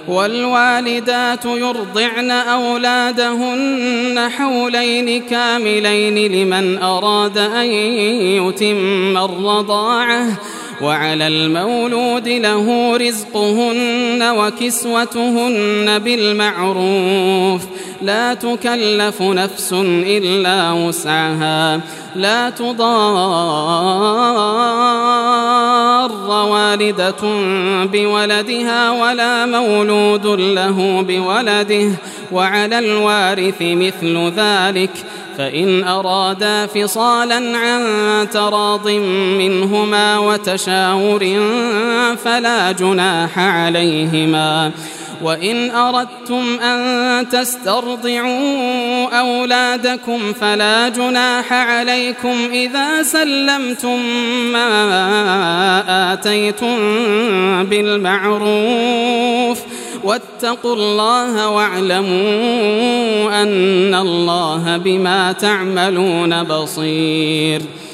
والوالدات يرضعن أولادهن حولين كاملين لمن أراد أن يتم الرضاعة، وعلى المولود له رزقهن وكسوتهن بالمعروف، لا تكلف نفس إلا وسعها، لا تضار والدة بولدها ولا مولود له بولده، وعلى الوارث مثل ذلك، فإن أرادا فصالا عن تراض منهما وتشاور فلا جناح عليهما. وإن أردتم أن تسترضعوا أولادكم فلا جناح عليكم إذا سلمتم ما آتيتم بالمعروف، واتقوا الله واعلموا أن الله بما تعملون بصير.